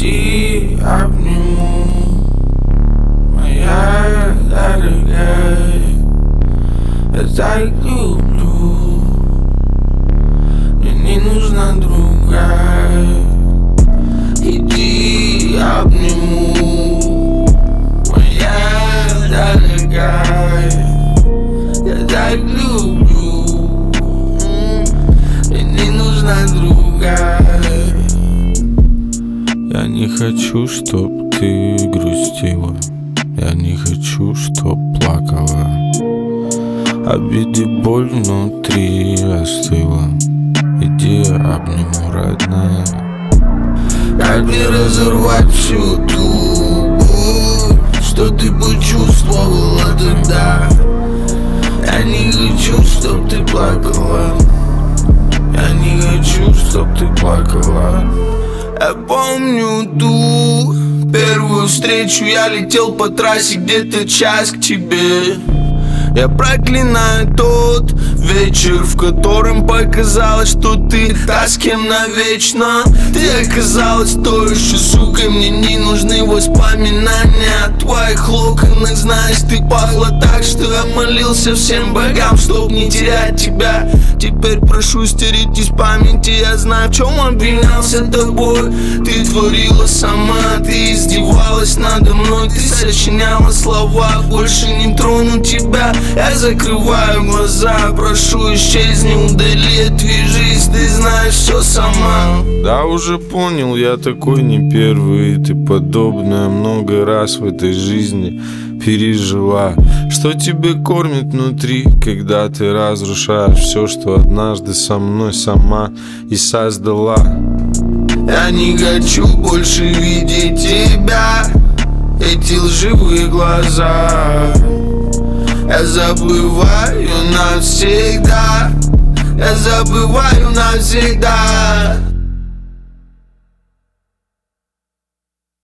Иди, обниму, моя дорогая. Я так люблю, мне не нужна другая. Иди, обниму, моя дорогая. Я так люблю, мне не нужна другая. Я не хочу, чтоб ты грустила, я не хочу, чтоб плакала. Обиды, боль внутри остыла. Иди, обниму, родная. Как мне разорвать всю ту боль, что ты почувствовала тогда? Я не хочу, чтоб ты плакала. Я не хочу, чтоб ты плакала. Я помню ту первую встречу. Я летел по трассе где-то час к тебе. Я проклинаю тот вечер, в котором показалось, что ты та, с кем навечно. Ты оказалась той еще сукой. Мне не нужны воспоминания о твоих локонах. Знаешь, ты пахла так, что я молился всем богам, чтоб не терять тебя. Теперь прошу стереть из памяти. Я знаю, в чем обвинялся тобой. Ты творила сама, ты издевалась надо мной. Ты сочиняла слова, больше не трону тебя. Я закрываю глаза, прошу, исчезни, удали, отвяжись. Ты знаешь все сама. Да, уже понял, я такой не первый. Ты подобное много раз в этой жизни пережила. Что тебе кормит внутри, когда ты разрушаешь все, что однажды со мной сама и создала. Я не хочу больше видеть тебя, эти лживые глаза. Я забываю навсегда, я забываю навсегда.